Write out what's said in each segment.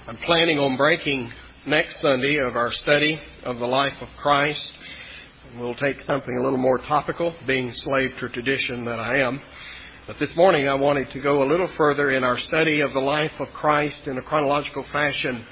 I'm planning on breaking next Sunday of our study of the life of Christ. We'll take something a little more topical, being slave to tradition that I am. But this morning I wanted to go a little further in our study of the life of Christ in a chronological fashion,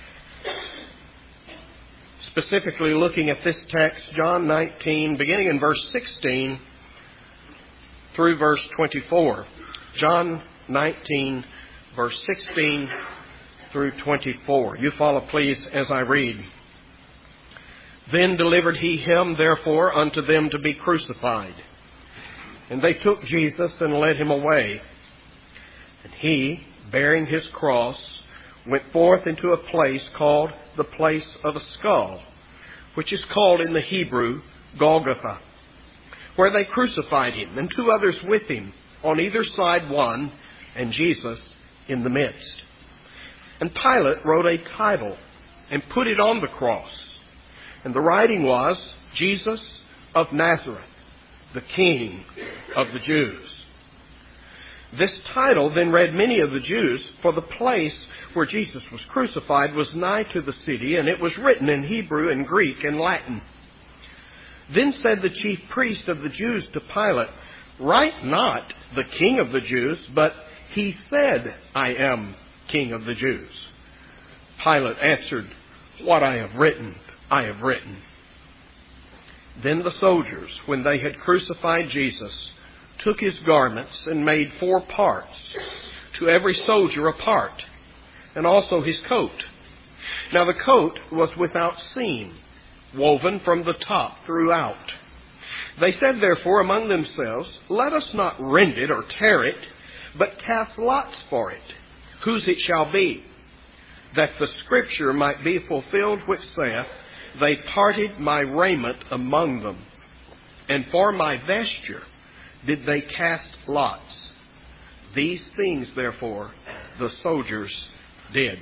specifically looking at this text, John 19, beginning in verse 16 through verse 24. John 19, verse 16 through 24. You follow, please, as I read. Then delivered he him, therefore, unto them to be crucified. And they took Jesus and led him away. And he, bearing his cross, went forth into a place called the place of a skull, which is called in the Hebrew Golgotha, where they crucified him, and two others with him, on either side one, and Jesus in the midst. And Pilate wrote a title and put it on the cross. And the writing was, Jesus of Nazareth, the King of the Jews. This title then read many of the Jews, for the place where Jesus was crucified was nigh to the city, and it was written in Hebrew and Greek and Latin. Then said the chief priest of the Jews to Pilate, Write not the King of the Jews, but he said, I am King of the Jews. Pilate answered, What I have written, I have written. Then the soldiers, when they had crucified Jesus, took his garments and made 4 parts, to every soldier a part, and also his coat. Now the coat was without seam, woven from the top throughout. They said therefore among themselves, Let us not rend it or tear it, but cast lots for it, whose it shall be, that the scripture might be fulfilled which saith, They parted my raiment among them, and for my vesture did they cast lots. These things, therefore, the soldiers did.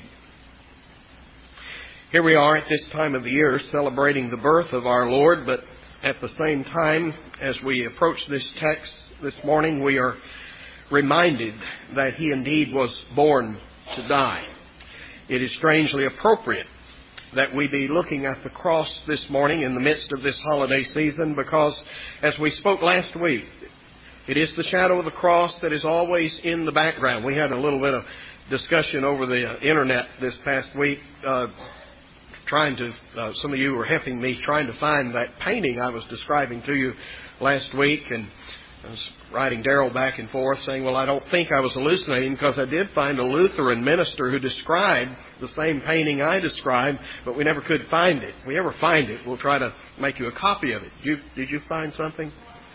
Here we are at this time of the year celebrating the birth of our Lord, but at the same time, as we approach this text this morning, we are reminded that he indeed was born to die. It is strangely appropriate that we be looking at the cross this morning in the midst of this holiday season, because as we spoke last week, it is the shadow of the cross that is always in the background. We had a little bit of discussion over the internet this past week, some of you were helping me trying to find that painting I was describing to you last week, and I was writing Daryl back and forth saying, well, I don't think I was hallucinating, because I did find a Lutheran minister who described the same painting I described, but we never could find it. If we ever find it, we'll try to make you a copy of it. Did you find something?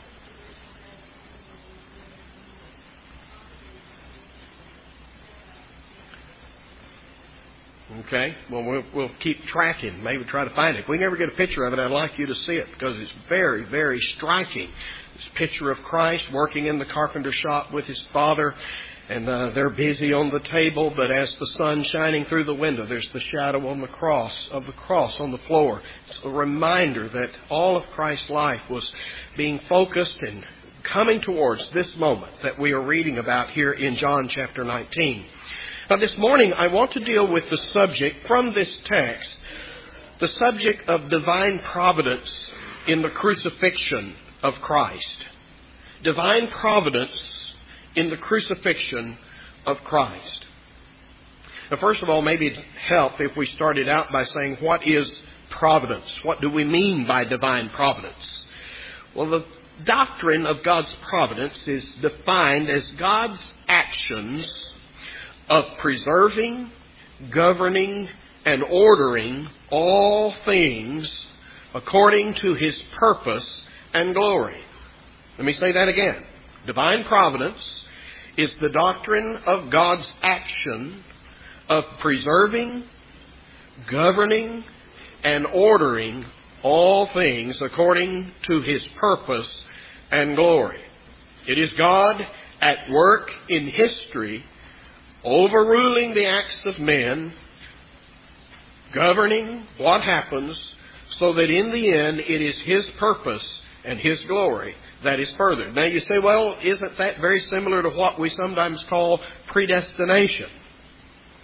Okay, well, we'll keep tracking, maybe try to find it. If we never get a picture of it, I'd like you to see it, because it's very, very striking. This picture of Christ working in the carpenter shop with his Father, and they're busy on the table, but as the sun's shining through the window, there's the shadow on the cross on the floor. It's a reminder that all of Christ's life was being focused and coming towards this moment that we are reading about here in John chapter 19. Now this morning I want to deal with the subject from this text, the subject of divine providence in the crucifixion of Christ. Divine providence in the crucifixion of Christ. Now first of all, maybe it'd help if we started out by saying, what is providence? What do we mean by divine providence? Well, the doctrine of God's providence is defined as God's actions of preserving, governing, and ordering all things according to his purpose and glory. Let me say that again. Divine providence is the doctrine of God's action of preserving, governing, and ordering all things according to his purpose and glory. It is God at work in history, overruling the acts of men, governing what happens, so that in the end it is his purpose and his glory that is furthered. Now you say, well, isn't that very similar to what we sometimes call predestination?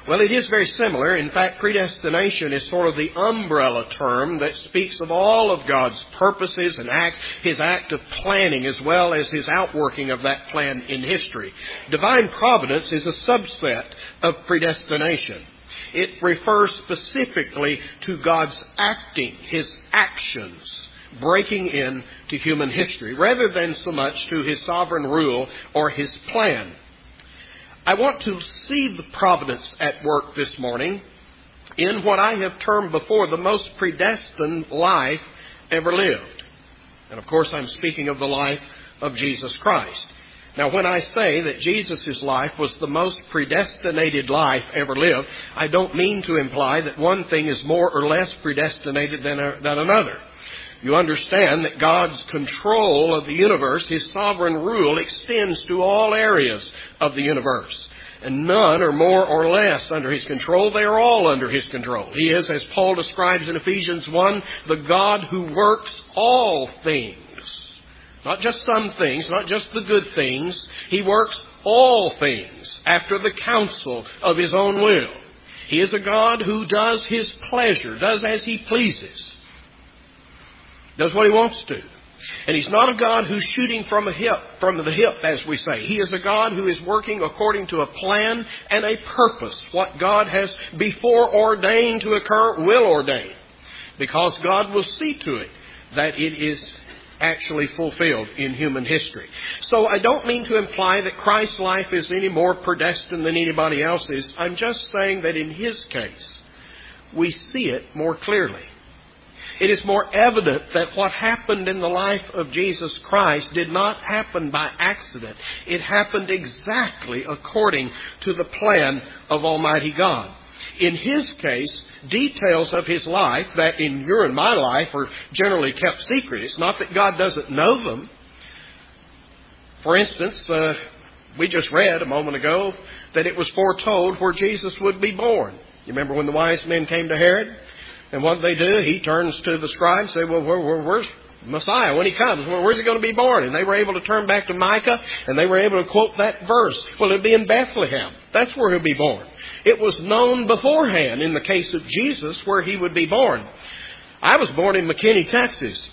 Well, it is very similar. In fact, predestination is sort of the umbrella term that speaks of all of God's purposes and acts, His act of planning as well as His outworking of that plan in history. Divine providence is a subset of predestination. It refers specifically to God's acting, His actions, breaking in to human history, rather than so much to His sovereign rule or His plan. I want to see the providence at work this morning in what I have termed before the most predestined life ever lived. And of course, I'm speaking of the life of Jesus Christ. Now, when I say that Jesus' life was the most predestinated life ever lived, I don't mean to imply that one thing is more or less predestinated than another. You understand that God's control of the universe, His sovereign rule, extends to all areas of the universe. And none are more or less under His control. They are all under His control. He is, as Paul describes in Ephesians 1, the God who works all things. Not just some things, not just the good things. He works all things after the counsel of His own will. He is a God who does His pleasure, does as He pleases. Does what He wants to. And He's not a God who's shooting from the hip, as we say. He is a God who is working according to a plan and a purpose. What God has before ordained to occur will ordain. Because God will see to it that it is actually fulfilled in human history. So I don't mean to imply that Christ's life is any more predestined than anybody else's. I'm just saying that in His case, we see it more clearly. It is more evident that what happened in the life of Jesus Christ did not happen by accident. It happened exactly according to the plan of Almighty God. In His case, details of His life that in your and my life are generally kept secret. It's not that God doesn't know them. For instance, we just read a moment ago that it was foretold where Jesus would be born. You remember when the wise men came to Herod? And what they do, he turns to the scribes and say, well, where's Messiah when He comes? Where's He going to be born? And they were able to turn back to Micah, and they were able to quote that verse. Well, it'll be in Bethlehem. That's where He'll be born. It was known beforehand in the case of Jesus where He would be born. I was born in McKinney, Texas.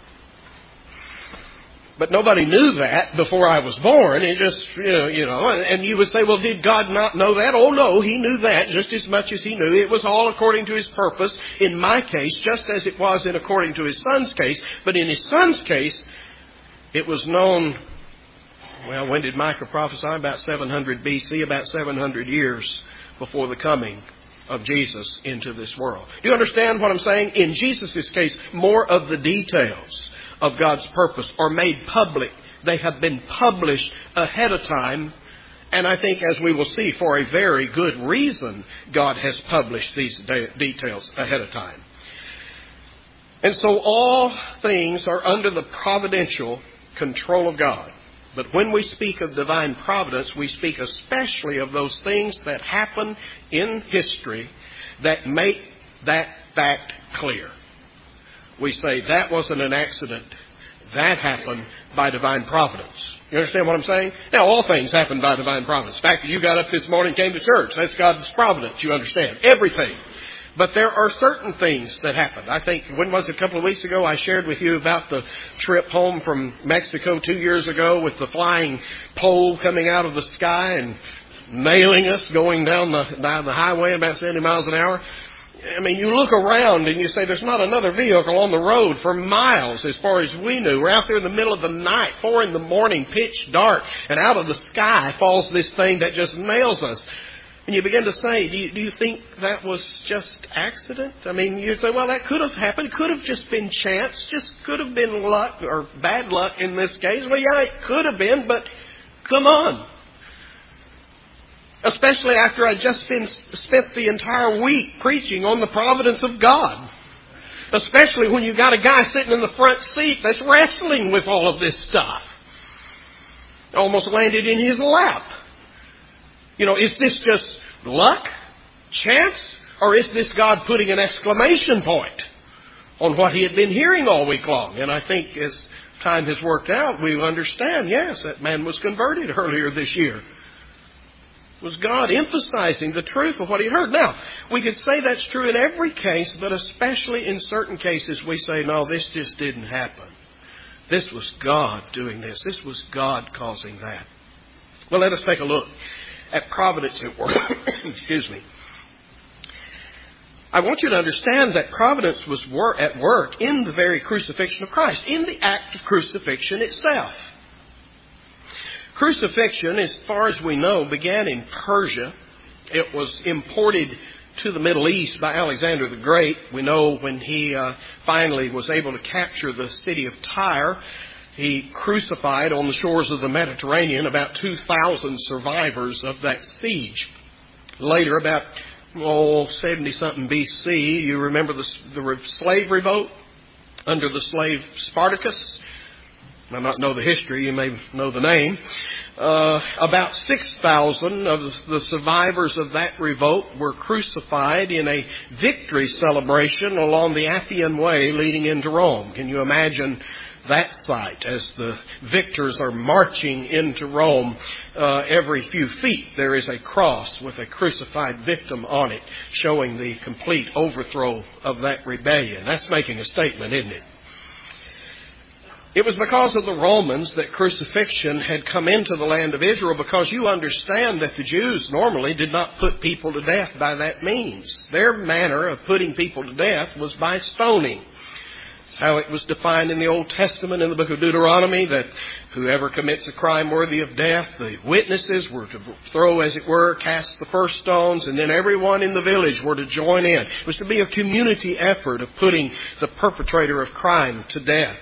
But nobody knew that before I was born. It just, and you would say, well, did God not know that? Oh, no, He knew that just as much as He knew. It was all according to His purpose in my case, just as it was according to His Son's case. But in His Son's case, it was known, well, when did Micah prophesy? About 700 BC, about 700 years before the coming of Jesus into this world. Do you understand what I'm saying? In Jesus' case, more of the details of God's purpose are made public. They have been published ahead of time. And I think, as we will see, for a very good reason, God has published these details ahead of time. And so all things are under the providential control of God. But when we speak of divine providence, we speak especially of those things that happen in history that make that fact clear. We say that wasn't an accident. That happened by divine providence. You understand what I'm saying? Now, all things happen by divine providence. The fact that you got up this morning and came to church, that's God's providence. You understand? Everything. But there are certain things that happen. I think, when was it, a couple of weeks ago, I shared with you about the trip home from Mexico 2 years ago with the flying pole coming out of the sky and nailing us going down the highway about 70 miles an hour. I mean, you look around and you say there's not another vehicle on the road for miles as far as we knew. We're out there in the middle of the night, 4 a.m, pitch dark, and out of the sky falls this thing that just nails us. And you begin to say, do you think that was just accident? I mean, you say, well, that could have happened. It could have just been chance. Just could have been luck or bad luck in this case. Well, yeah, it could have been, but come on. Especially after I'd just spent the entire week preaching on the providence of God. Especially when you've got a guy sitting in the front seat that's wrestling with all of this stuff. Almost landed in his lap. Is this just luck, chance, or is this God putting an exclamation point on what he had been hearing all week long? And I think as time has worked out, we understand, yes, that man was converted earlier this year. Was God emphasizing the truth of what he heard? Now, we could say that's true in every case, but especially in certain cases we say, no, this just didn't happen. This was God doing this. This was God causing that. Well, let us take a look at providence at work. Excuse me. I want you to understand that providence was at work in the very crucifixion of Christ, in the act of crucifixion itself. Crucifixion, as far as we know, began in Persia. It was imported to the Middle East by Alexander the Great. We know when he finally was able to capture the city of Tyre, he crucified on the shores of the Mediterranean about 2,000 survivors of that siege. Later, about 70-something BC, you remember the slave revolt under the slave Spartacus? I might not know the history, you may know the name. About 6,000 of the survivors of that revolt were crucified in a victory celebration along the Appian Way leading into Rome. Can you imagine that sight as the victors are marching into Rome? Every few feet there is a cross with a crucified victim on it, showing the complete overthrow of that rebellion. That's making a statement, isn't it? It was because of the Romans that crucifixion had come into the land of Israel, because you understand that the Jews normally did not put people to death by that means. Their manner of putting people to death was by stoning. It's how it was defined in the Old Testament in the book of Deuteronomy, that whoever commits a crime worthy of death, the witnesses were to throw, as it were, cast the first stones, and then everyone in the village were to join in. It was to be a community effort of putting the perpetrator of crime to death.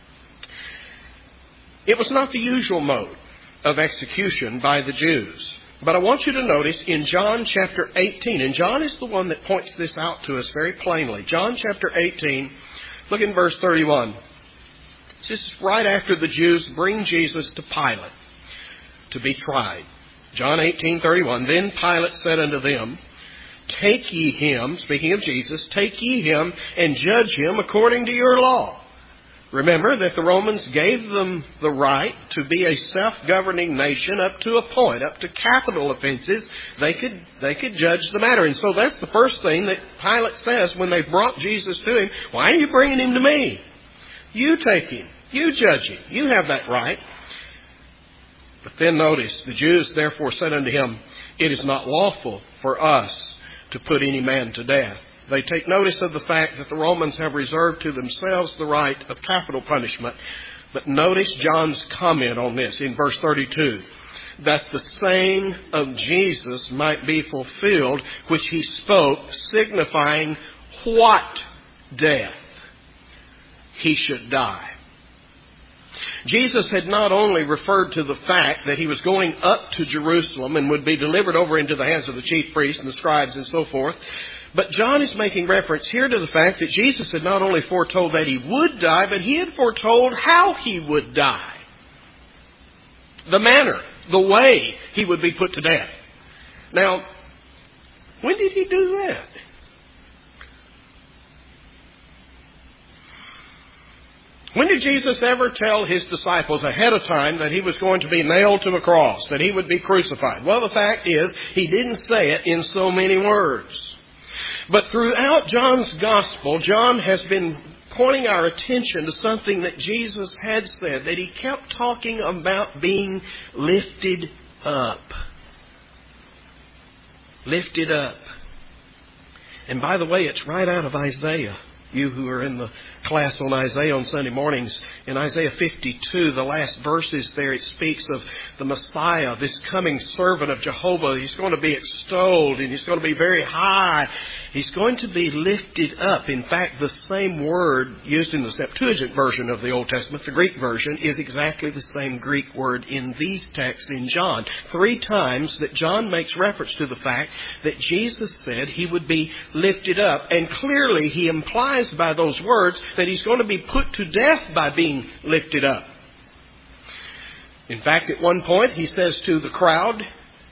It was not the usual mode of execution by the Jews. But I want you to notice in John chapter 18, and John is the one that points this out to us very plainly. John chapter 18, look in verse 31. This is right after the Jews bring Jesus to Pilate to be tried. John 18:31. Then Pilate said unto them, Take ye him, speaking of Jesus, take ye him and judge him according to your law. Remember that the Romans gave them the right to be a self-governing nation up to a point, up to capital offenses. They could judge the matter. And so that's the first thing that Pilate says when they brought Jesus to him. Why are you bringing him to me? You take him. You judge him. You have that right. But then notice, the Jews therefore said unto him, It is not lawful for us to put any man to death. They take notice of the fact that the Romans have reserved to themselves the right of capital punishment. But notice John's comment on this in verse 32. That the saying of Jesus might be fulfilled, which he spoke, signifying what death he should die. Jesus had not only referred to the fact that he was going up to Jerusalem and would be delivered over into the hands of the chief priests and the scribes and so forth, but John is making reference here to the fact that Jesus had not only foretold that he would die, but he had foretold how he would die. The manner, the way he would be put to death. Now, when did he do that? When did Jesus ever tell his disciples ahead of time that he was going to be nailed to a cross, that he would be crucified? Well, the fact is, he didn't say it in so many words. But throughout John's Gospel, John has been pointing our attention to something that Jesus had said, that he kept talking about being lifted up. Lifted up. And by the way, it's right out of Isaiah. You who are in the class on Isaiah on Sunday mornings, in Isaiah 52, the last verses there, it speaks of the Messiah, this coming servant of Jehovah. He's going to be extolled and he's going to be very high. He's going to be lifted up. In fact, the same word used in the Septuagint version of the Old Testament, the Greek version, is exactly the same Greek word in these texts in John. 3 times that John makes reference to the fact that Jesus said he would be lifted up. And clearly he implies by those words that he's going to be put to death by being lifted up. In fact, at one point he says to the crowd,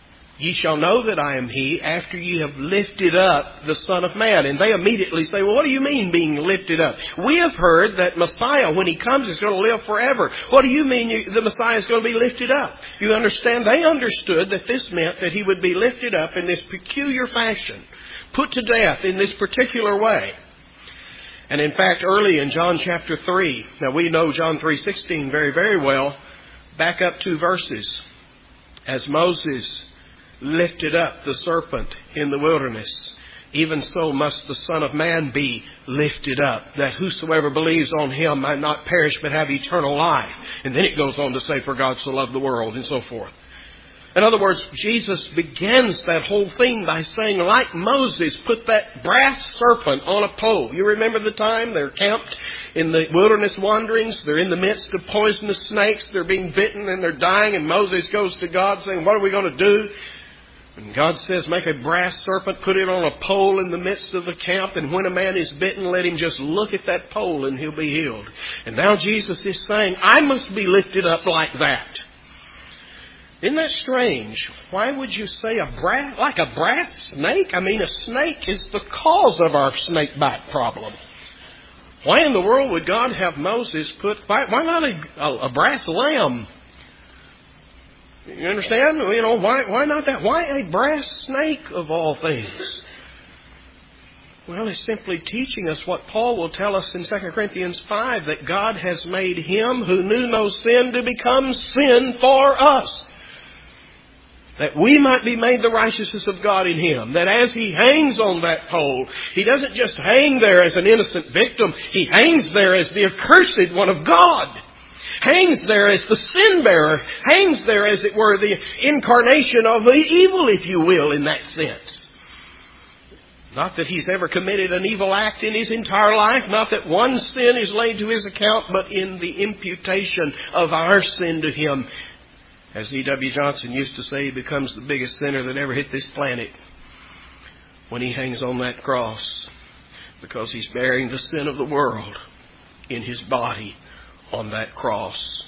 Ye shall know that I am He after ye have lifted up the Son of Man. And they immediately say, well, what do you mean being lifted up? We have heard that Messiah, when He comes, is going to live forever. What do you mean the Messiah is going to be lifted up? You understand? They understood that this meant that He would be lifted up in this peculiar fashion, put to death in this particular way. And in fact, early in John chapter 3, now we know John 3:16 very, very well, back up 2 verses. As Moses lifted up the serpent in the wilderness, even so must the Son of Man be lifted up, that whosoever believes on Him might not perish but have eternal life. And then it goes on to say, for God so loved the world, and so forth. In other words, Jesus begins that whole thing by saying, like Moses put that brass serpent on a pole. You remember the time they're camped in the wilderness wanderings. They're in the midst of poisonous snakes. They're being bitten and they're dying. And Moses goes to God saying, what are we going to do? And God says, make a brass serpent, put it on a pole in the midst of the camp, and when a man is bitten, let him just look at that pole and he'll be healed. And now Jesus is saying, I must be lifted up like that. Isn't that strange? Why would you say like a brass snake? I mean, a snake is the cause of our snake bite problem. Why in the world would God have Moses why not a brass lamb? You understand? Why not that? Why a brass snake of all things? Well, it's simply teaching us what Paul will tell us in 2 Corinthians 5, that God has made Him who knew no sin to become sin for us, that we might be made the righteousness of God in Him. That as He hangs on that pole, He doesn't just hang there as an innocent victim. He hangs there as the accursed one of God. Hangs there as the sin bearer. Hangs there, as it were, the incarnation of the evil, if you will, in that sense. Not that He's ever committed an evil act in His entire life. Not that one sin is laid to His account, but in the imputation of our sin to Him. As E.W. Johnson used to say, He becomes the biggest sinner that ever hit this planet when He hangs on that cross, because He's bearing the sin of the world in His body on that cross.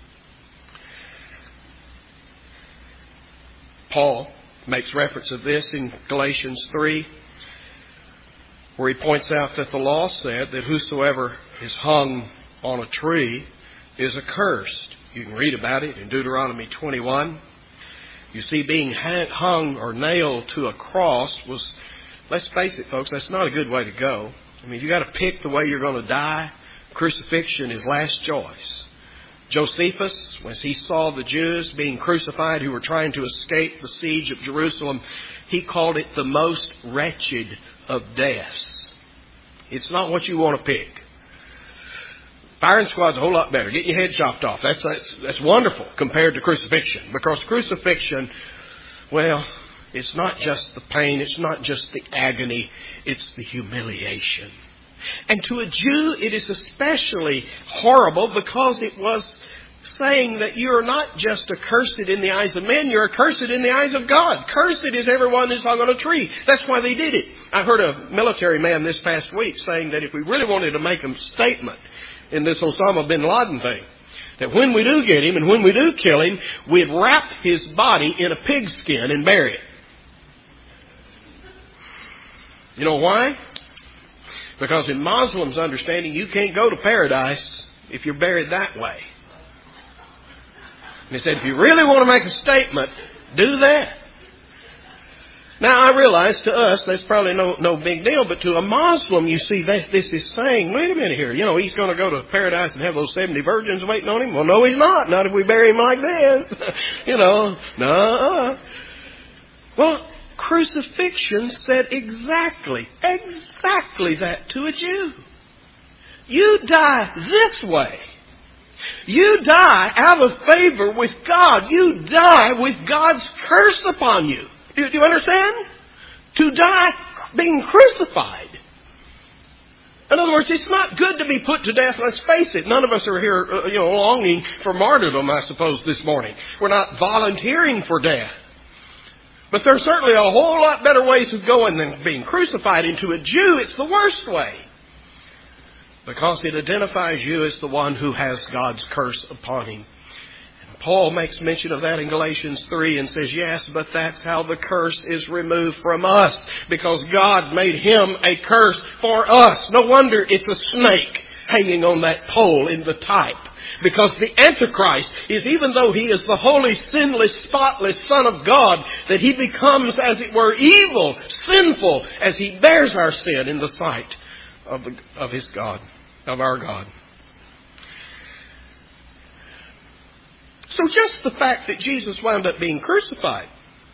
Paul makes reference of this in Galatians 3, where he points out that the law said that whosoever is hung on a tree is accursed. You can read about it in Deuteronomy 21. You see, being hung or nailed to a cross was, let's face it, folks, that's not a good way to go. I mean, you got to pick the way you're going to die. Crucifixion is last choice. Josephus, when he saw the Jews being crucified who were trying to escape the siege of Jerusalem, he called it the most wretched of deaths. It's not what you want to pick. Firing squad's a whole lot better. Getting your head chopped off. That's wonderful compared to crucifixion. Because crucifixion, well, it's not just the pain, it's not just the agony, it's the humiliation. And to a Jew, it is especially horrible because it was saying that you are not just accursed in the eyes of men, you're accursed in the eyes of God. Cursed is everyone who's hung on a tree. That's why they did it. I heard a military man this past week saying that if we really wanted to make a statement in this Osama bin Laden thing, that when we do get him and when we do kill him, we'd wrap his body in a pigskin and bury it. You know why? Because in Muslims' understanding, you can't go to paradise if you're buried that way. And he said, if you really want to make a statement, do that. Now, I realize to us that's probably no big deal, but to a Muslim, you see, this is saying, wait a minute here, he's going to go to paradise and have those 70 virgins waiting on him? Well, no, he's not. Not if we bury him like that. No. Well, crucifixion said exactly that to a Jew. You die this way. You die out of favor with God. You die with God's curse upon you. Do you understand? To die being crucified. In other words, it's not good to be put to death. Let's face it. None of us are here, longing for martyrdom, I suppose, this morning. We're not volunteering for death. But there's certainly a whole lot better ways of going than being crucified. And to a Jew, it's the worst way. Because it identifies you as the one who has God's curse upon him. And Paul makes mention of that in Galatians 3 and says, yes, but that's how the curse is removed from us, because God made him a curse for us. No wonder it's a snake hanging on that pole in the type. Because the Antichrist is, even though he is the holy, sinless, spotless Son of God, that he becomes, as it were, evil, sinful, as he bears our sin in the sight of his God, of our God. So just the fact that Jesus wound up being crucified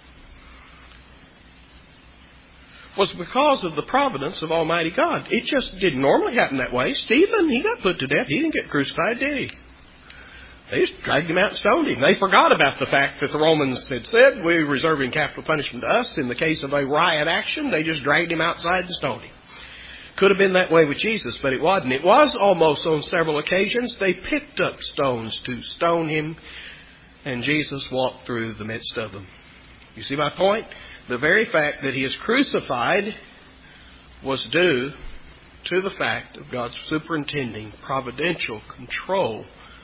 was because of the providence of Almighty God. It just didn't normally happen that way. Stephen, he got put to death. He didn't get crucified, did he? They just dragged him out and stoned him. They forgot about the fact that the Romans had said, we're reserving capital punishment to us. In the case of a riot action, they just dragged him outside and stoned him. Could have been that way with Jesus, but it wasn't. It was almost on several occasions. They picked up stones to stone him, and Jesus walked through the midst of them. You see my point? The very fact that he is crucified was due to the fact of God's superintending, providential control.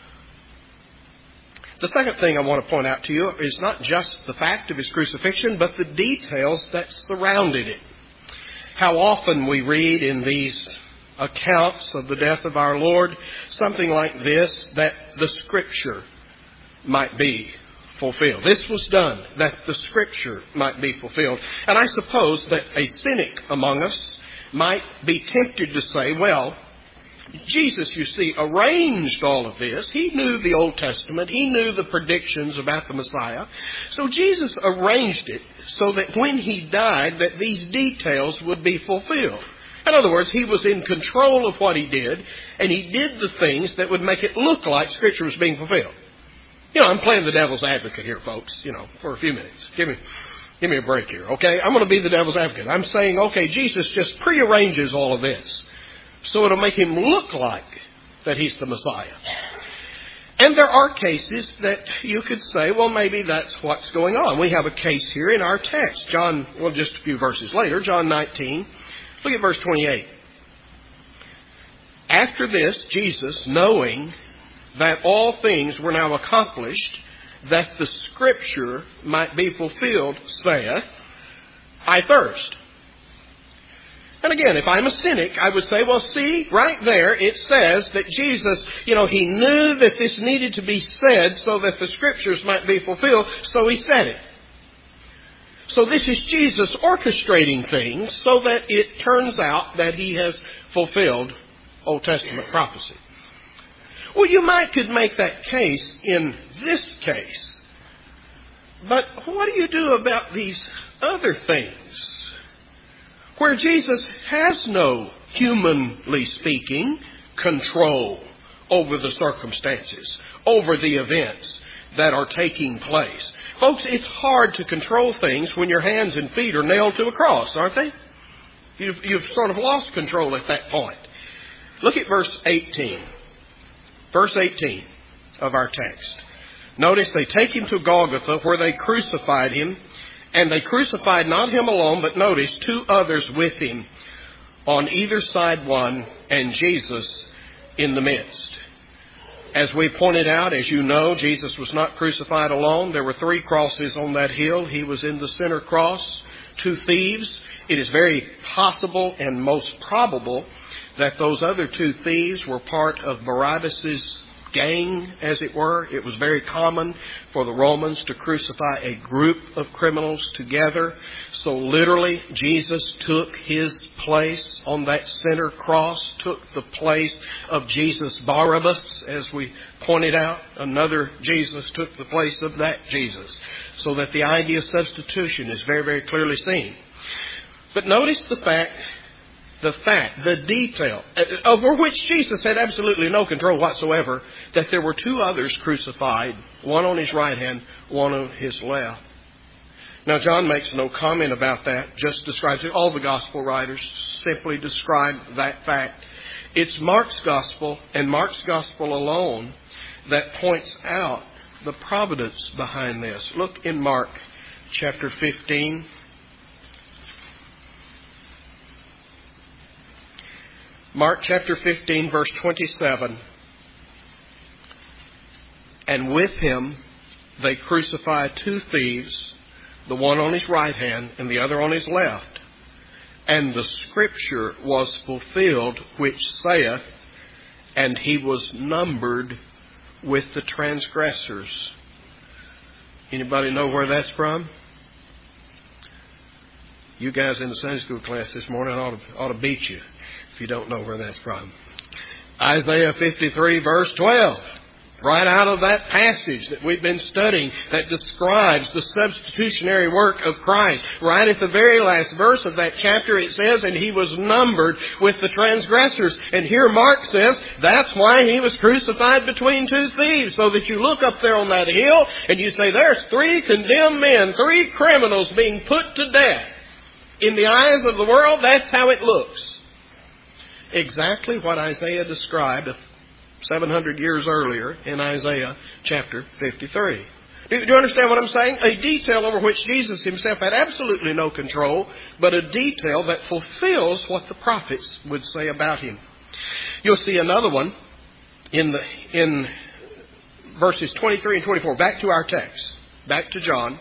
The second thing I want to point out to you is not just the fact of his crucifixion, but the details that surrounded it. How often we read in these accounts of the death of our Lord something like this, that the Scripture might be fulfilled. This was done that the Scripture might be fulfilled. And I suppose that a cynic among us might be tempted to say, well, Jesus, you see, arranged all of this. He knew the Old Testament. He knew the predictions about the Messiah. So Jesus arranged it so that when he died, that these details would be fulfilled. In other words, he was in control of what he did, and he did the things that would make it look like Scripture was being fulfilled. You know, I'm playing the devil's advocate here, folks, for a few minutes. Give me a break here, okay? I'm going to be the devil's advocate. I'm saying, okay, Jesus just prearranges all of this so it'll make him look like that he's the Messiah. And there are cases that you could say, well, maybe that's what's going on. We have a case here in our text. Just a few verses later, John 19. Look at verse 28. After this, Jesus, knowing that all things were now accomplished, that the Scripture might be fulfilled, saith, I thirst. And again, if I'm a cynic, I would say, well, see, right there it says that Jesus, he knew that this needed to be said so that the Scriptures might be fulfilled, so he said it. So this is Jesus orchestrating things so that it turns out that he has fulfilled Old Testament prophecy. Well, you could make that case in this case. But what do you do about these other things where Jesus has no, humanly speaking, control over the circumstances, over the events that are taking place? Folks, it's hard to control things when your hands and feet are nailed to a cross, aren't they? You've sort of lost control at that point. Look at verse 18. Verse 18 of our text. Notice they take him to Golgotha where they crucified him. And they crucified not him alone, but notice 2 others with him, on either side one, and Jesus in the midst. As we pointed out, as you know, Jesus was not crucified alone. There were 3 crosses on that hill. He was in the center cross. 2 thieves. It is very possible and most probable that those other 2 thieves were part of Barabbas' gang, as it were. It was very common for the Romans to crucify a group of criminals together. So literally, Jesus took his place on that center cross, took the place of Jesus Barabbas, as we pointed out. Another Jesus took the place of that Jesus. So that the idea of substitution is very, very clearly seen. But notice the detail, over which Jesus had absolutely no control whatsoever, that there were 2 others crucified, one on his right hand, one on his left. Now, John makes no comment about that, just describes it. All the gospel writers simply describe that fact. It's Mark's gospel, and Mark's gospel alone, that points out the providence behind this. Look in Mark chapter 15. Mark chapter 15, verse 27. And with him they crucify two thieves, the one on his right hand and the other on his left. And the scripture was fulfilled, which saith, and he was numbered with the transgressors. Anybody know where that's from? You guys in the Sunday school class this morning ought to beat you if you don't know where that's from. Isaiah 53 verse 12. Right out of that passage that we've been studying that describes the substitutionary work of Christ. Right at the very last verse of that chapter it says, and he was numbered with the transgressors. And here Mark says, that's why he was crucified between two thieves. So that you look up there on that hill and you say, there's three condemned men, three criminals being put to death. In the eyes of the world, that's how it looks. Exactly what Isaiah described 700 years earlier in Isaiah chapter 53. Do you understand what I'm saying? A detail over which Jesus himself had absolutely no control, but a detail that fulfills what the prophets would say about him. You'll see another one in verses 23 and 24. Back to our text. Back to John.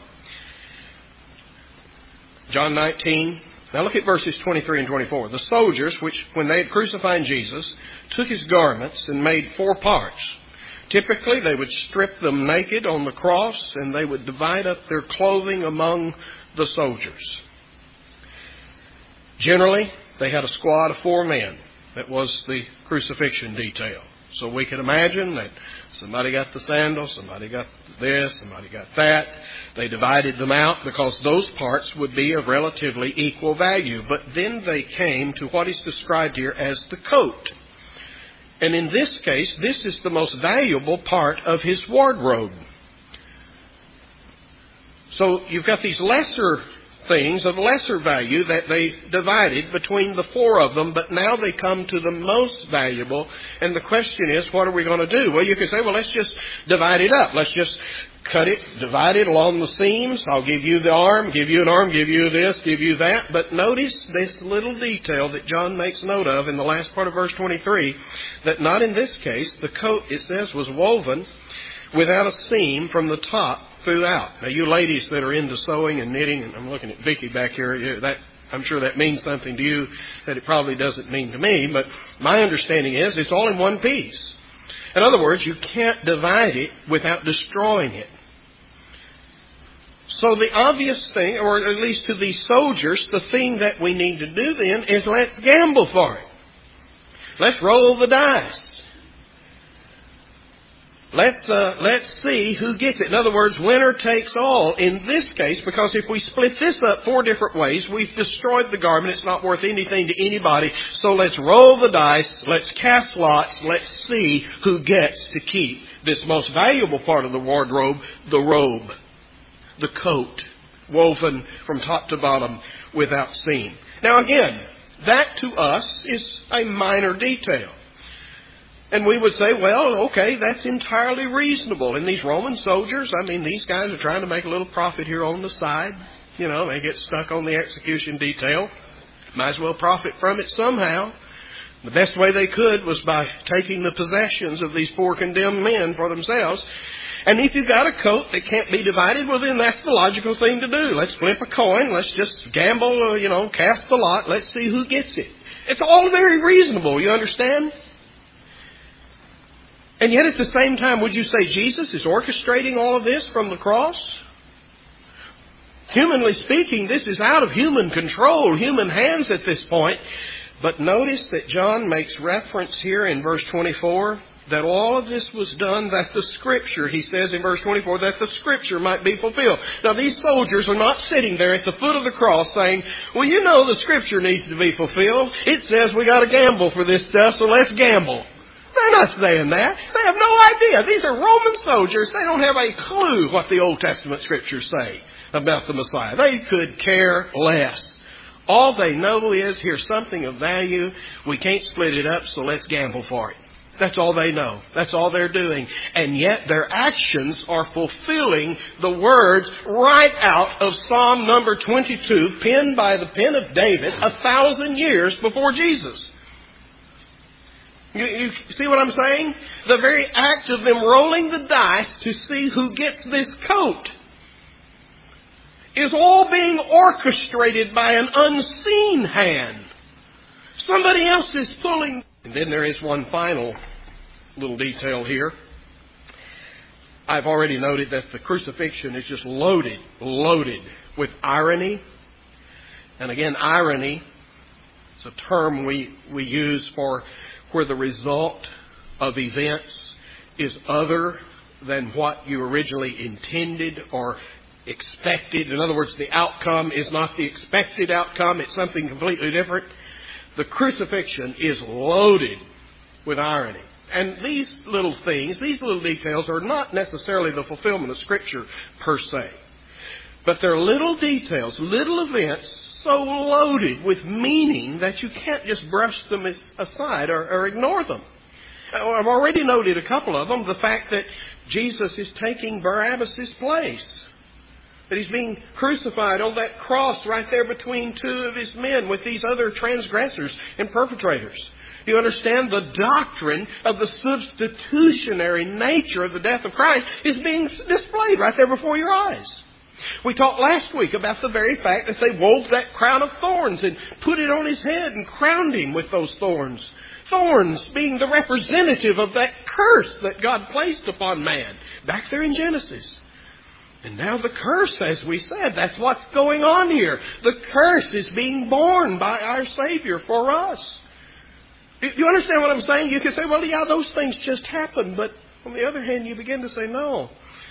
John 19. Now look at verses 23 and 24. The soldiers, which when they had crucified Jesus, took his garments and made four parts. Typically, they would strip them naked on the cross and they would divide up their clothing among the soldiers. Generally, they had a squad of 4 men. That was the crucifixion detail. So we can imagine that somebody got the sandals, somebody got this, somebody got that. They divided them out because those parts would be of relatively equal value. But then they came to what is described here as the coat. And in this case, this is the most valuable part of his wardrobe. So you've got these lesser things of lesser value that they divided between the 4 of them, but now they come to the most valuable. And the question is, what are we going to do? Well, you could say, well, let's just divide it up. Let's just cut it, divide it along the seams. I'll give you the arm, give you an arm, give you this, give you that. But notice this little detail that John makes note of in the last part of verse 23, that not in this case, the coat, it says, was woven without a seam from the top throughout. Now, you ladies that are into sewing and knitting, and I'm looking at Vicki back here, that I'm sure that means something to you that it probably doesn't mean to me, but my understanding is it's all in one piece. In other words, you can't divide it without destroying it. So the obvious thing, or at least to these soldiers, the thing that we need to do then is let's gamble for it. Let's roll the dice. Let's see who gets it. In other words, winner takes all in this case, because if we split this up 4 different ways, we've destroyed the garment. It's not worth anything to anybody. So let's roll the dice. Let's cast lots. Let's see who gets to keep this most valuable part of the wardrobe, the robe, the coat, woven from top to bottom without seam. Now again, that to us is a minor detail. And we would say, well, okay, that's entirely reasonable. And these Roman soldiers, I mean, these guys are trying to make a little profit here on the side. You know, they get stuck on the execution detail. Might as well profit from it somehow. The best way they could was by taking the possessions of these 4 condemned men for themselves. And if you've got a coat that can't be divided, well, then that's the logical thing to do. Let's flip a coin. Let's just gamble, cast the lot. Let's see who gets it. It's all very reasonable, you understand? And yet at the same time, would you say Jesus is orchestrating all of this from the cross? Humanly speaking, this is out of human control, human hands at this point. But notice that John makes reference here in verse 24 that all of this was done that the Scripture, he says in verse 24, that the Scripture might be fulfilled. Now these soldiers are not sitting there at the foot of the cross saying, well, the Scripture needs to be fulfilled. It says we got to gamble for this stuff, so let's gamble. They're not saying that. They have no idea. These are Roman soldiers. They don't have a clue what the Old Testament Scriptures say about the Messiah. They could care less. All they know is, here's something of value. We can't split it up, so let's gamble for it. That's all they know. That's all they're doing. And yet their actions are fulfilling the words right out of Psalm number 22, penned by the pen of David 1,000 years before Jesus. You see what I'm saying? The very act of them rolling the dice to see who gets this coat is all being orchestrated by an unseen hand. Somebody else is pulling. And then there is one final little detail here. I've already noted that the crucifixion is just loaded with irony. And again, irony is a term we use for where the result of events is other than what you originally intended or expected. In other words, the outcome is not the expected outcome. It's something completely different. The crucifixion is loaded with irony. And these little things, these little details are not necessarily the fulfillment of Scripture per se. But they're little details, little events so loaded with meaning that you can't just brush them aside or ignore them. I've already noted a couple of them. The fact that Jesus is taking Barabbas' place. That he's being crucified on that cross right there between two of his men with these other transgressors and perpetrators. Do you understand? The doctrine of the substitutionary nature of the death of Christ is being displayed right there before your eyes. We talked last week about the very fact that they wove that crown of thorns and put it on his head and crowned him with those thorns. Thorns being the representative of that curse that God placed upon man back there in Genesis. And now the curse, as we said, that's what's going on here. The curse is being borne by our Savior for us. Do you understand what I'm saying? You can say, well, yeah, those things just happened. But on the other hand, you begin to say, no.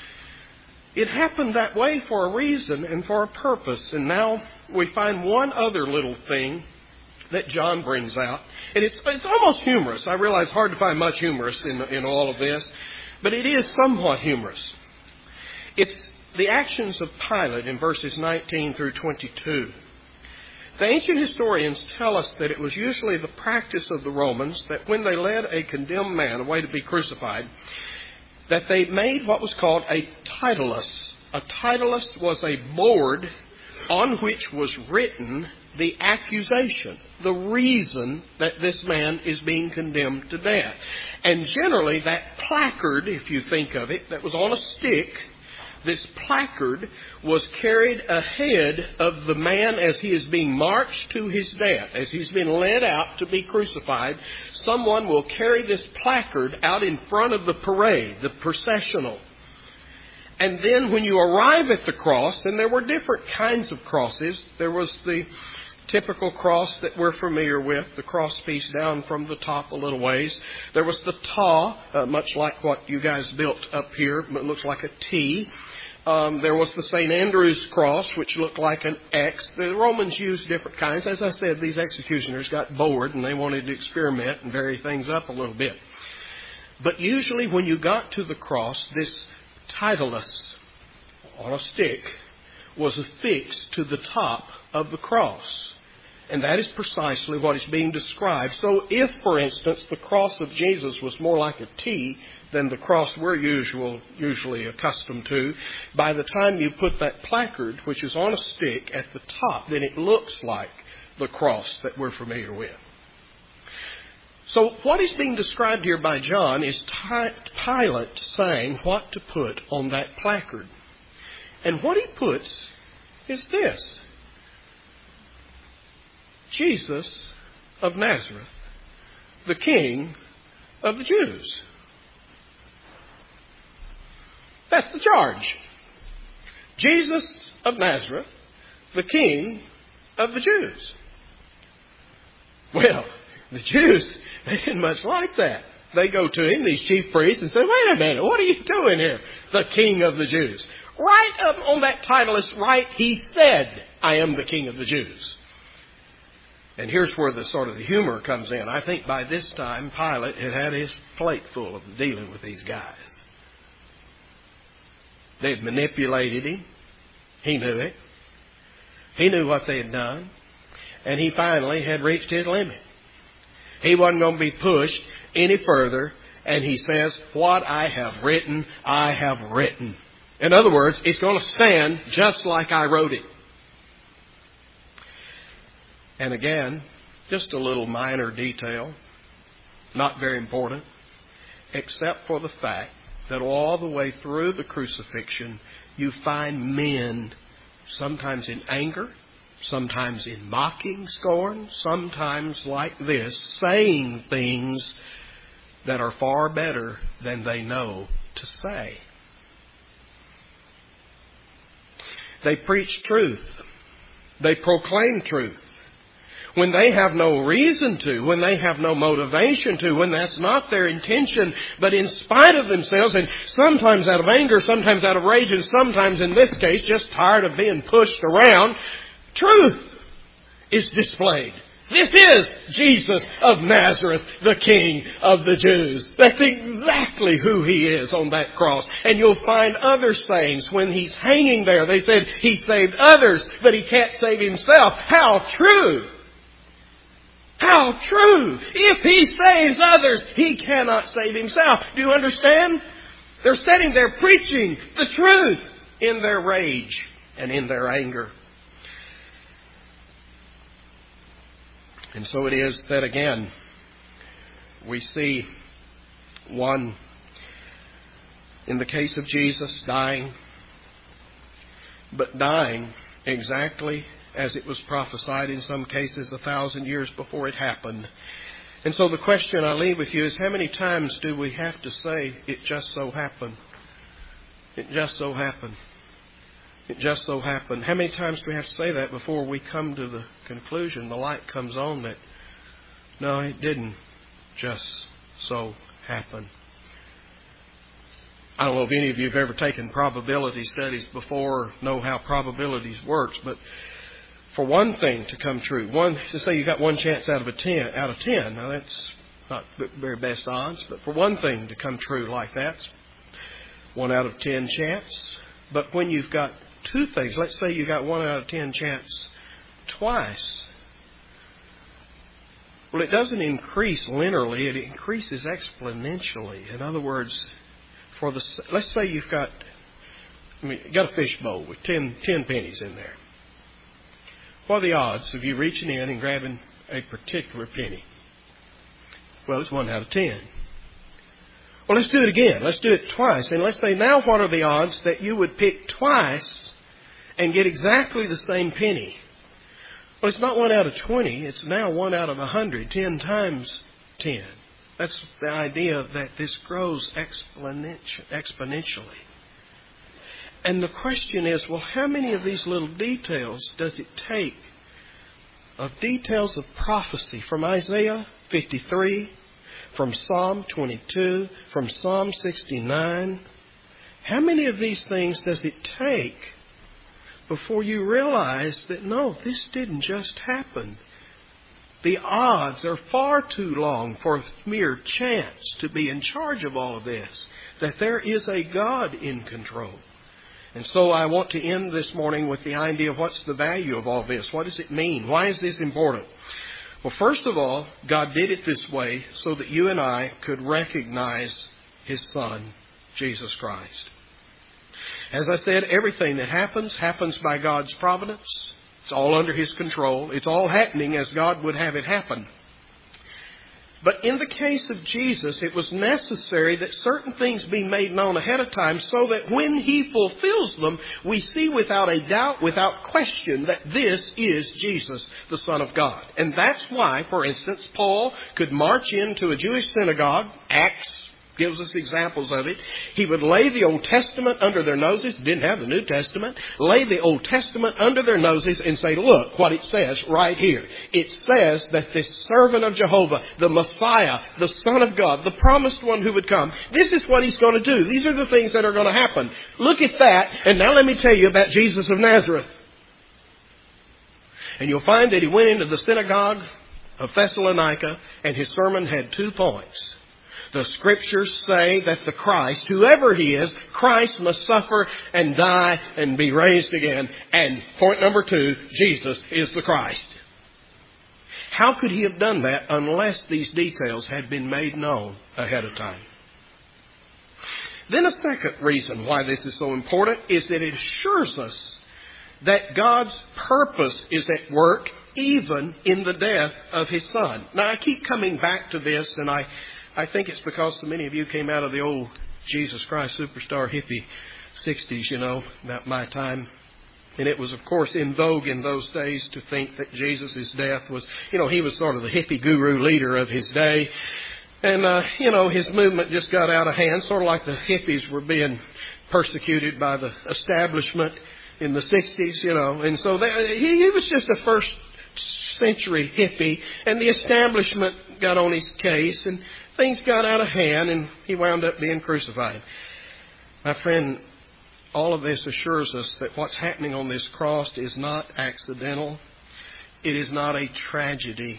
It happened that way for a reason and for a purpose. And now we find one other little thing that John brings out. And it's almost humorous. I realize it's hard to find much humorous in all of this. But it is somewhat humorous. It's the actions of Pilate in verses 19 through 22. The ancient historians tell us that it was usually the practice of the Romans that when they led a condemned man away to be crucified, that they made what was called a titulus. A titulus was a board on which was written the accusation, the reason that this man is being condemned to death. And generally that placard, if you think of it, that was on a stick, this placard was carried ahead of the man as he is being marched to his death. As he's been led out to be crucified, someone will carry this placard out in front of the parade, the processional. And then when you arrive at the cross, and there were different kinds of crosses. There was the typical cross that we're familiar with, the cross piece down from the top a little ways. There was the taw, much like what you guys built up here. It looks like a T. There was the St. Andrew's cross, which looked like an X. The Romans used different kinds. As I said, these executioners got bored and they wanted to experiment and vary things up a little bit. But usually when you got to the cross, this titulus on a stick was affixed to the top of the cross. And that is precisely what is being described. So if, for instance, the cross of Jesus was more like a T than the cross we're usually accustomed to, by the time you put that placard, which is on a stick, at the top, then it looks like the cross that we're familiar with. So what is being described here by John is Pilate saying what to put on that placard. And what he puts is this: Jesus of Nazareth, the King of the Jews. That's the charge. Jesus of Nazareth, the King of the Jews. Well, the Jews, they didn't much like that. They go to him, these chief priests, and say, wait a minute, what are you doing here? The King of the Jews. Right up on that title is right, he said, I am the King of the Jews. And here's where the sort of the humor comes in. I think by this time, Pilate had had his plate full of dealing with these guys. They'd manipulated him. He knew it. He knew what they had done. And he finally had reached his limit. He wasn't going to be pushed any further. And he says, what I have written, I have written. In other words, it's going to stand just like I wrote it. And again, just a little minor detail. not very important, except for the fact that all the way through the crucifixion, you find men, sometimes in anger, sometimes in mocking scorn, sometimes like this, saying things that are far better than they know to say. They preach truth. They proclaim truth. When they have no reason to, when they have no motivation to, when that's not their intention, but in spite of themselves, and sometimes out of anger, sometimes out of rage, and sometimes in this case just tired of being pushed around, truth is displayed. This is Jesus of Nazareth, the King of the Jews. That's exactly who He is on that cross. And you'll find other sayings when He's hanging there. They said He saved others, but He can't save Himself. How true! How true! If He saves others, He cannot save Himself. Do you understand? They're sitting there preaching the truth in their rage and in their anger. And so it is that again, we see one, in the case of Jesus, dying, but dying exactly as it was prophesied, in some cases 1,000 years before it happened. And so the question I leave with you is, how many times do we have to say, it just so happened? It just so happened. It just so happened. How many times do we have to say that before we come to the conclusion, the light comes on that, no, it didn't just so happen? I don't know if any of you have ever taken probability studies before or know how probabilities works, but for one thing to come true, to say you got one chance out of 10. Now that's not the very best odds, but for one thing to come true like that, 1 out of 10 chance. But when you've got two things, let's say you got 1 out of 10 chance twice. Well, it doesn't increase linearly, it increases exponentially. In other words, let's say you've got, you got a fish bowl with 10 pennies in there. What are the odds of you reaching in and grabbing a particular penny? Well, it's 1 out of 10. Well, let's do it again. Let's do it twice. And let's say now what are the odds that you would pick twice and get exactly the same penny? Well, it's not 1 out of 20. It's now 1 out of 100. 10 times 10. That's the idea that this grows exponentially. And the question is, well, how many of these little details does it take of details of prophecy from Isaiah 53, from Psalm 22, from Psalm 69? How many of these things does it take before you realize that, no, this didn't just happen? The odds are far too long for mere chance to be in charge of all of this, that there is a God in control. And so I want to end this morning with the idea of what's the value of all this? What does it mean? Why is this important? Well, first of all, God did it this way so that you and I could recognize His Son, Jesus Christ. As I said, everything that happens by God's providence. It's all under His control. It's all happening as God would have it happen. But in the case of Jesus, it was necessary that certain things be made known ahead of time so that when He fulfills them, we see without a doubt, without question, that this is Jesus, the Son of God. And that's why, for instance, Paul could march into a Jewish synagogue, Acts gives us examples of it. He would lay the Old Testament under their noses, didn't have the New Testament, lay the Old Testament under their noses and say, look what it says right here. It says that this servant of Jehovah, the Messiah, the Son of God, the promised one who would come, this is what He's going to do. These are the things that are going to happen. Look at that, and now let me tell you about Jesus of Nazareth. And you'll find that he went into the synagogue of Thessalonica, and his sermon had 2 points. The Scriptures say that the Christ, whoever He is, Christ must suffer and die and be raised again. And point number 2, Jesus is the Christ. How could He have done that unless these details had been made known ahead of time? Then a second reason why this is so important is that it assures us that God's purpose is at work even in the death of His Son. Now, I keep coming back to this, and I think it's because so many of you came out of the old Jesus Christ Superstar hippie 60s, about my time. And it was, of course, in vogue in those days to think that Jesus' death was, He was sort of the hippie guru leader of His day. And, His movement just got out of hand, sort of like the hippies were being persecuted by the establishment in the 60s, And so he was just a first century hippie, and the establishment got on his case, and things got out of hand, and he wound up being crucified. My friend, all of this assures us that what's happening on this cross is not accidental. It is not a tragedy.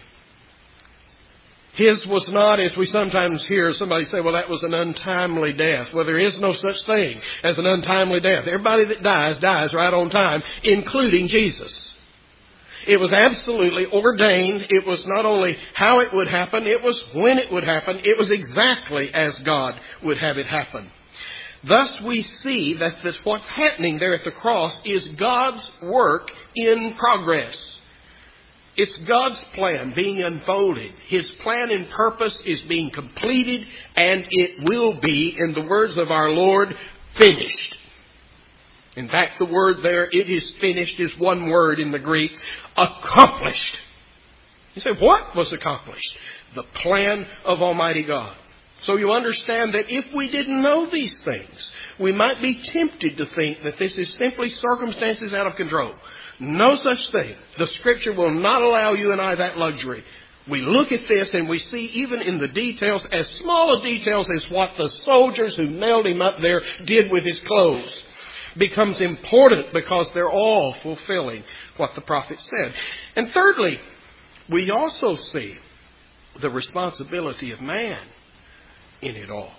His was not, as we sometimes hear somebody say, well, that was an untimely death. Well, there is no such thing as an untimely death. Everybody that dies right on time, including Jesus. It was absolutely ordained. It was not only how it would happen, it was when it would happen. It was exactly as God would have it happen. Thus we see that what's happening there at the cross is God's work in progress. It's God's plan being unfolded. His plan and purpose is being completed, and it will be, in the words of our Lord, finished. In fact, the word there, it is finished, is one word in the Greek, accomplished. You say, what was accomplished? The plan of Almighty God. So you understand that if we didn't know these things, we might be tempted to think that this is simply circumstances out of control. No such thing. The Scripture will not allow you and I that luxury. We look at this and we see even in the details, as small a details as what the soldiers who nailed Him up there did with His clothes, becomes important because they're all fulfilling what the prophet said. And thirdly, we also see the responsibility of man in it all.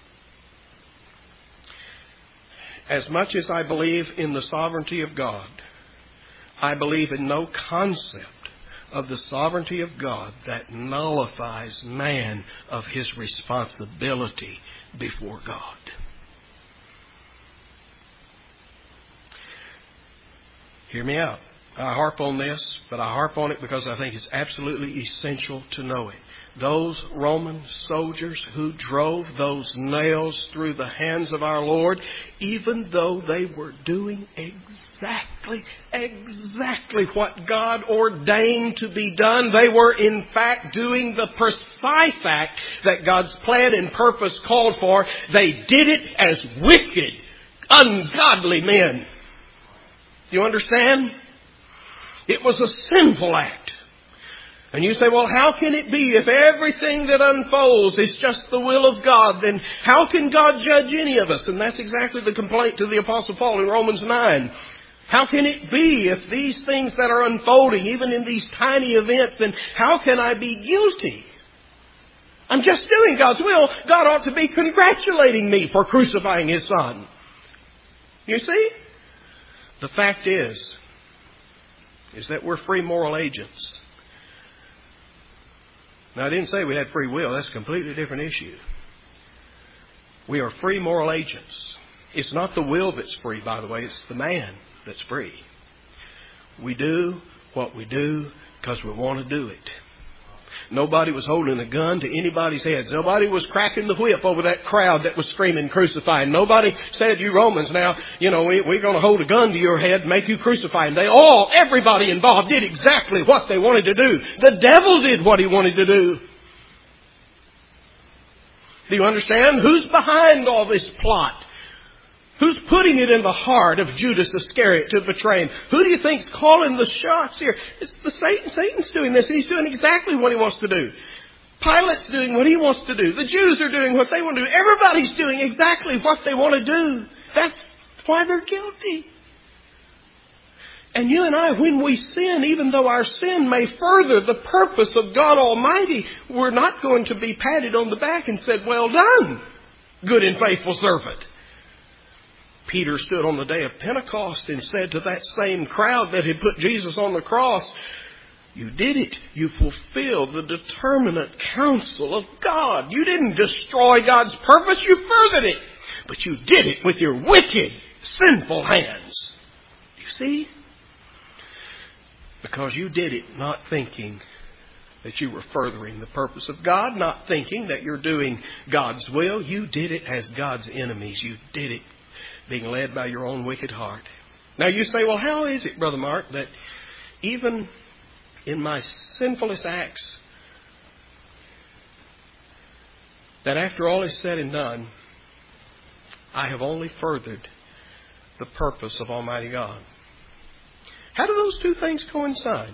As much as I believe in the sovereignty of God, I believe in no concept of the sovereignty of God that nullifies man of his responsibility before God. Hear me out. I harp on this, but I harp on it because I think it's absolutely essential to know it. Those Roman soldiers who drove those nails through the hands of our Lord, even though they were doing exactly what God ordained to be done, they were in fact doing the precise act that God's plan and purpose called for. They did it as wicked, ungodly men. Do you understand? It was a sinful act. And you say, well, how can it be if everything that unfolds is just the will of God? Then how can God judge any of us? And that's exactly the complaint to the Apostle Paul in Romans 9. How can it be if these things that are unfolding, even in these tiny events, then how can I be guilty? I'm just doing God's will. God ought to be congratulating me for crucifying His Son. You see? The fact is that we're free moral agents. Now, I didn't say we had free will. That's a completely different issue. We are free moral agents. It's not the will that's free, by the way. It's the man that's free. We do what we do because we want to do it. Nobody was holding a gun to anybody's heads. Nobody was cracking the whip over that crowd that was screaming, crucify. Nobody said, you Romans, now, we're going to hold a gun to your head and make you crucify. And everybody involved did exactly what they wanted to do. The devil did what he wanted to do. Do you understand? Who's behind all this plot? Who's putting it in the heart of Judas Iscariot to betray Him? Who do you think's calling the shots here? It's the Satan. Satan's doing this. He's doing exactly what he wants to do. Pilate's doing what he wants to do. The Jews are doing what they want to do. Everybody's doing exactly what they want to do. That's why they're guilty. And you and I, when we sin, even though our sin may further the purpose of God Almighty, we're not going to be patted on the back and said, well done, good and faithful servant. Peter stood on the day of Pentecost and said to that same crowd that had put Jesus on the cross, you did it. You fulfilled the determinate counsel of God. You didn't destroy God's purpose. You furthered it. But you did it with your wicked, sinful hands. You see? Because you did it not thinking that you were furthering the purpose of God, not thinking that you're doing God's will. You did it as God's enemies. You did it being led by your own wicked heart. Now you say, well, how is it, Brother Mark, that even in my sinfulest acts, that after all is said and done, I have only furthered the purpose of Almighty God? How do those two things coincide?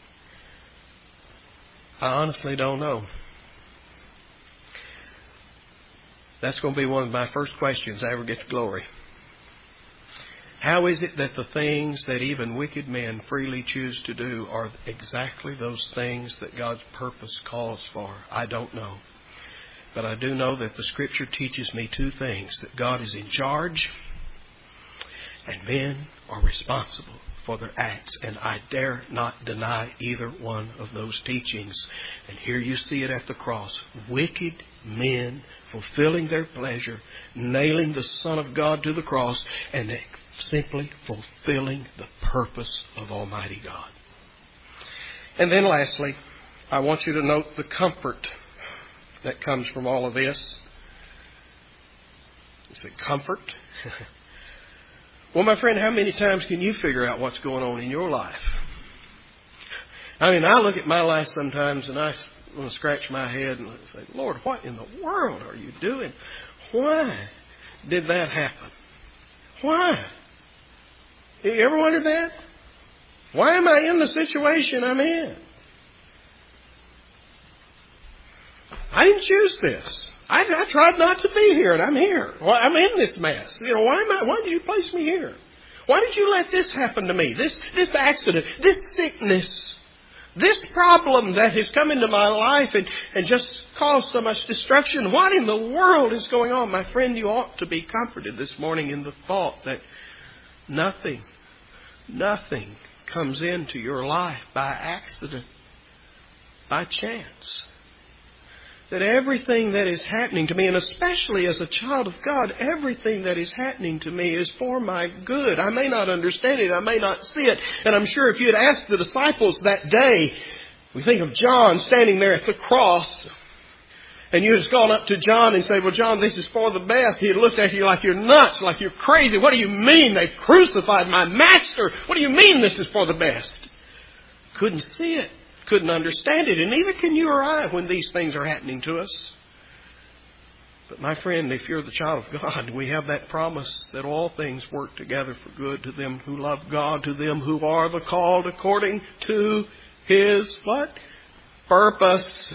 I honestly don't know. That's going to be one of my first questions I ever get to glory. How is it that the things that even wicked men freely choose to do are exactly those things that God's purpose calls for? I don't know. But I do know that the Scripture teaches me two things: that God is in charge and men are responsible for their acts. And I dare not deny either one of those teachings. And here you see it at the cross. Wicked men fulfilling their pleasure, nailing the Son of God to the cross, and simply fulfilling the purpose of Almighty God. And then lastly, I want you to note the comfort that comes from all of this. You say, comfort? Well, my friend, how many times can you figure out what's going on in your life? I mean, I look at my life sometimes and I want to scratch my head and say, Lord, what in the world are you doing? Why did that happen? Why? You ever wondered that? Why am I in the situation I'm in? I didn't choose this. I tried not to be here, and I'm here. Well, I'm in this mess. Why did you place me here? Why did you let this happen to me? This accident, this sickness, this problem that has come into my life and just caused so much destruction. What in the world is going on? My friend, you ought to be comforted this morning in the thought that nothing comes into your life by accident, by chance. That everything that is happening to me, and especially as a child of God, everything that is happening to me is for my good. I may not understand it. I may not see it. And I'm sure if you had asked the disciples that day, we think of John standing there at the cross, and you had gone up to John and said, well, John, this is for the best. He had looked at you like you're nuts, like you're crazy. What do you mean they've crucified my master? What do you mean this is for the best? Couldn't see it. Couldn't understand it. And neither can you or I when these things are happening to us. But my friend, if you're the child of God, we have that promise that all things work together for good to them who love God, to them who are the called according to His what? Purpose.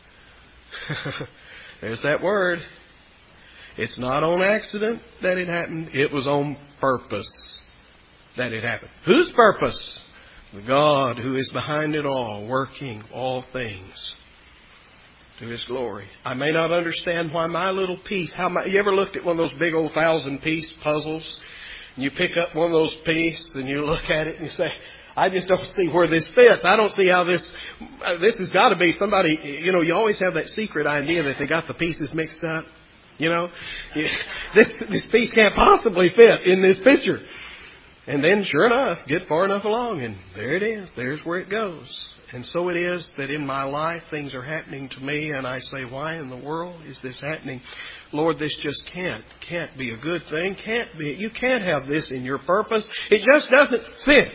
There's that word. It's not on accident that it happened. It was on purpose that it happened. Whose purpose? The God who is behind it all, working all things to His glory. I may not understand why my little piece, you ever looked at one of those big old 1,000-piece puzzles? And you pick up one of those pieces and you look at it and you say, I just don't see where this fits. I don't see how this has got to be somebody, you always have that secret idea that they got the pieces mixed up. This piece can't possibly fit in this picture. And then, sure enough, get far enough along, and there it is. There's where it goes. And so it is that in my life, things are happening to me, and I say, why in the world is this happening? Lord, this just can't be a good thing. Can't be. You can't have this in your purpose. It just doesn't fit.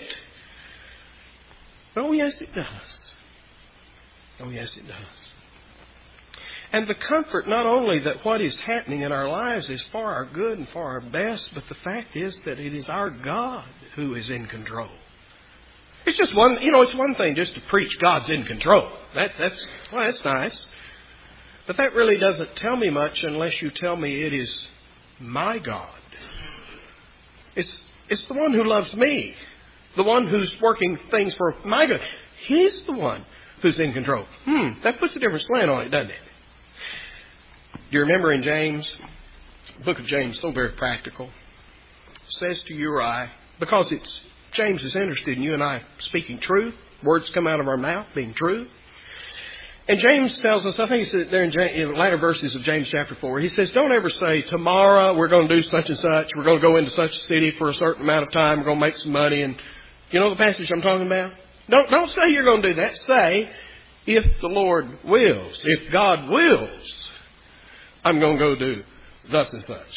Oh, yes, it does. Oh, yes, it does. And the comfort, not only that what is happening in our lives is for our good and for our best, but the fact is that it is our God who is in control. It's just it's one thing just to preach God's in control. That's nice. But that really doesn't tell me much unless you tell me it is my God. It's the one who loves me. The one who's working things for my good. He's the one who's in control. That puts a different slant on it, doesn't it? Do you remember in James, the book of James, so very practical, says to you or I, because James is interested in you and I speaking truth, words come out of our mouth being true. And James tells us, I think it's there in the latter verses of James chapter 4, he says, don't ever say, tomorrow we're going to do such and such, we're going to go into such a city for a certain amount of time, we're going to make some money. And you know the passage I'm talking about? Don't say you're going to do that. Say, if the Lord wills, if God wills, I'm going to go do thus and such.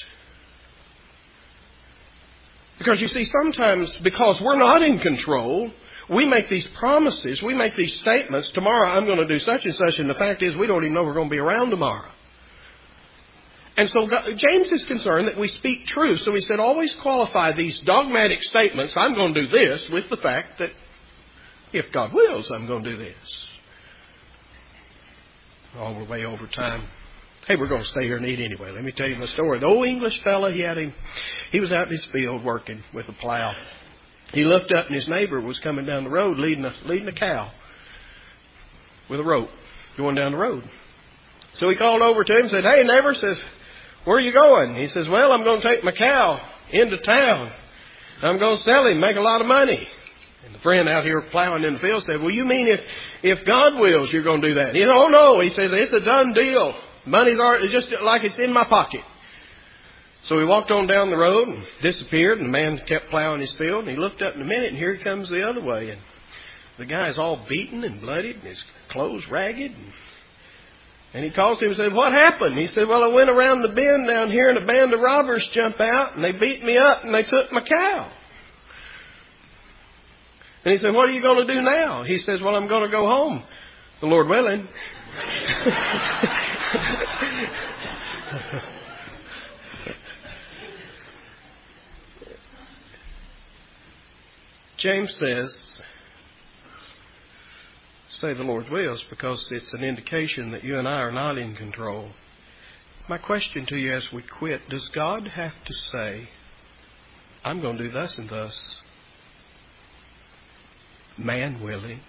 Because you see, sometimes because we're not in control, we make these promises, we make these statements, tomorrow I'm going to do such and such, and the fact is we don't even know we're going to be around tomorrow. And so James is concerned that we speak truth. So he said, always qualify these dogmatic statements, I'm going to do this, with the fact that if God wills, I'm going to do this. Oh, we're way over time. Hey, we're going to stay here and eat anyway. Let me tell you the story. The old English fella, he was out in his field working with a plow. He looked up and his neighbor was coming down the road leading a cow with a rope going down the road. So he called over to him and said, hey, neighbor, says, where are you going? He says, well, I'm going to take my cow into town. I'm going to sell him, make a lot of money. And the friend out here plowing in the field said, well, you mean if God wills, you're going to do that? He said, oh, no. He said, it's a done deal. Money's already, just like it's in my pocket. So he walked on down the road and disappeared, and the man kept plowing his field. And he looked up in a minute, and here he comes the other way. And the guy's all beaten and bloodied, and his clothes ragged. And he called to him and said, what happened? He said, well, I went around the bend down here, and a band of robbers jumped out, and they beat me up, and they took my cow. And he said, what are you going to do now? He says, well, I'm going to go home, the Lord willing. James says, say the Lord wills, because it's an indication that you and I are not in control. My question to you as we quit, does God have to say, I'm going to do thus and thus, man willing?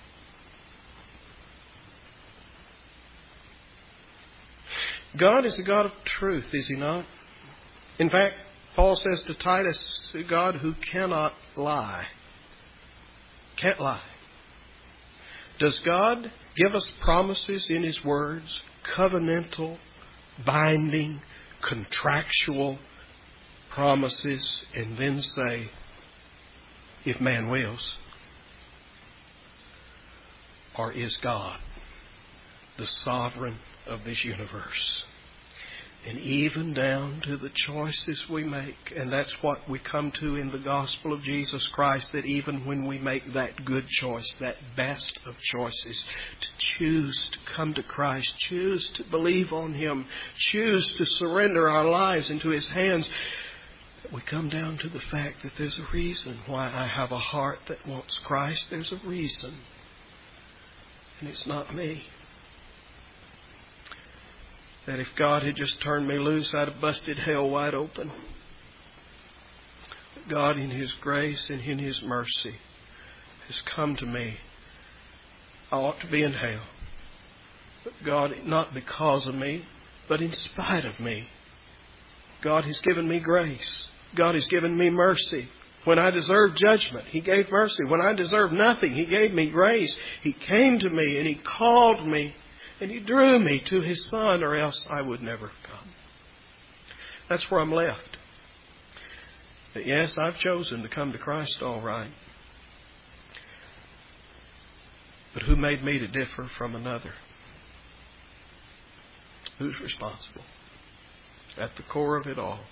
God is a God of truth, is He not? In fact, Paul says to Titus, a God who cannot lie. Can't lie. Does God give us promises in His words, covenantal, binding, contractual promises, and then say, if man wills? Or is God the sovereign of this universe? And even down to the choices we make, and that's what we come to in the gospel of Jesus Christ, that even when we make that good choice, that best of choices, to choose to come to Christ, choose to believe on Him, choose to surrender our lives into His hands, we come down to the fact that there's a reason why I have a heart that wants Christ. There's a reason. And it's not me. That if God had just turned me loose, I'd have busted hell wide open. But God, in His grace and in His mercy, has come to me. I ought to be in hell. But God, not because of me, but in spite of me. God has given me grace. God has given me mercy. When I deserved judgment, He gave mercy. When I deserved nothing, He gave me grace. He came to me and He called me. And He drew me to His Son, or else I would never have come. That's where I'm left. But yes, I've chosen to come to Christ, all right. But who made me to differ from another? Who's responsible? At the core of it all.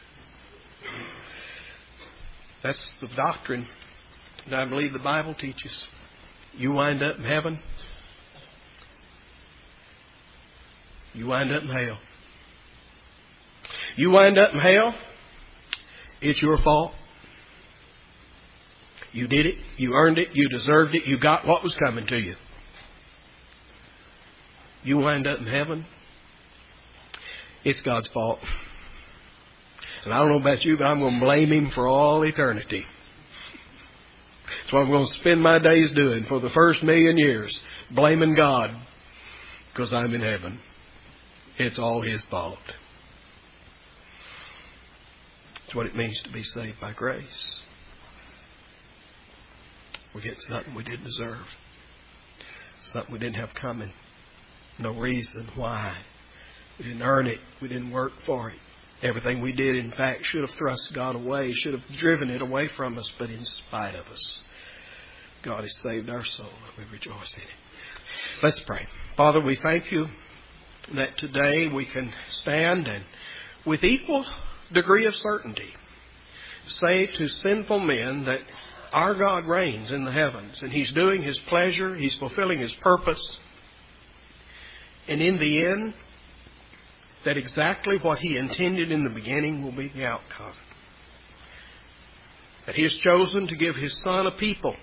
That's the doctrine that I believe the Bible teaches. You wind up in heaven. You wind up in hell. You wind up in hell, it's your fault. You did it. You earned it. You deserved it. You got what was coming to you. You wind up in heaven, it's God's fault. And I don't know about you, but I'm going to blame Him for all eternity. That's what I'm going to spend my days doing for the first 1,000,000 years. Blaming God because I'm in heaven. It's all His fault. It's what it means to be saved by grace. We get something we didn't deserve. Something we didn't have coming. No reason why. We didn't earn it. We didn't work for it. Everything we did, in fact, should have thrust God away, should have driven it away from us, but in spite of us, God has saved our soul, and we rejoice in it. Let's pray. Father, we thank you that today we can stand and with equal degree of certainty say to sinful men that our God reigns in the heavens and He's doing His pleasure, He's fulfilling His purpose. And in the end, that exactly what He intended in the beginning will be the outcome. That He has chosen to give His Son a people.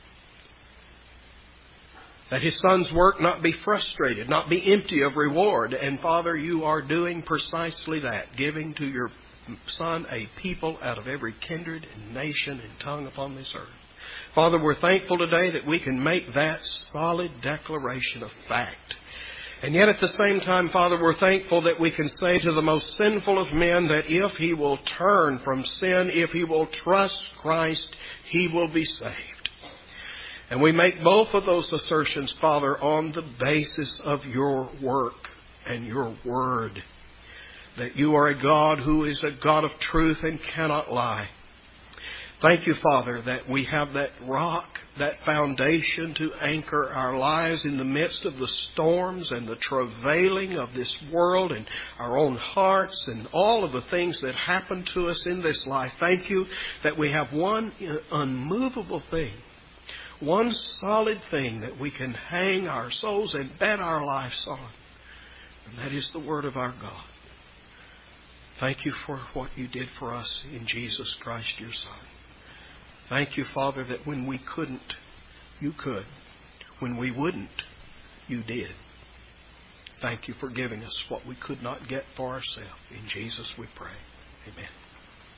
That His Son's work not be frustrated, not be empty of reward. And Father, you are doing precisely that, giving to your Son a people out of every kindred and nation and tongue upon this earth. Father, we're thankful today that we can make that solid declaration of fact. And yet at the same time, Father, we're thankful that we can say to the most sinful of men that if he will turn from sin, if he will trust Christ, he will be saved. And we make both of those assertions, Father, on the basis of your work and your word. That you are a God who is a God of truth and cannot lie. Thank you, Father, that we have that rock, that foundation to anchor our lives in the midst of the storms and the travailing of this world and our own hearts and all of the things that happen to us in this life. Thank you that we have one unmovable thing, one solid thing that we can hang our souls and bet our lives on. And that is the Word of our God. Thank you for what you did for us in Jesus Christ, your Son. Thank you, Father, that when we couldn't, you could. When we wouldn't, you did. Thank you for giving us what we could not get for ourselves. In Jesus we pray. Amen.